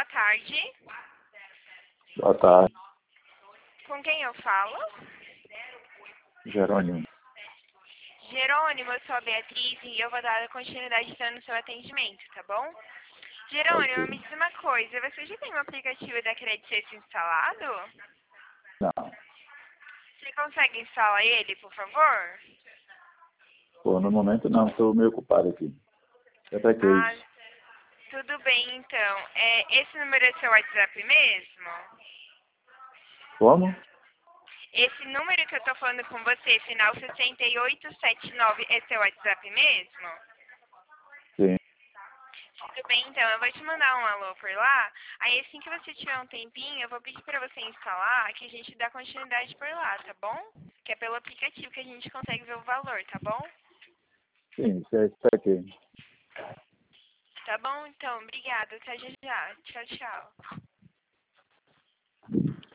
tarde. Boa tarde, Com quem eu falo? Jerônimo. Jerônimo, eu sou a Beatriz e eu vou dar continuidade no seu atendimento, tá bom? Jerônimo, Ok. me diz uma coisa, você já tem um aplicativo da Credit instalado? Não, Você consegue instalar ele, por favor? pô, no momento não, estou meio ocupado aqui. Até que Ah, isso. tudo bem então. Esse número é seu WhatsApp mesmo? Como? Esse número que eu tô falando com você, final 6879, é seu WhatsApp mesmo? Sim, Tudo bem, então, eu vou te mandar um alô por lá. Aí assim que você tiver um tempinho, eu vou pedir pra você instalar, que a gente dá continuidade por lá, tá bom? Que é pelo aplicativo que a gente consegue ver o valor, tá bom? sim, isso aqui. Tá bom, então, obrigada. Até já já. Tchau, tchau.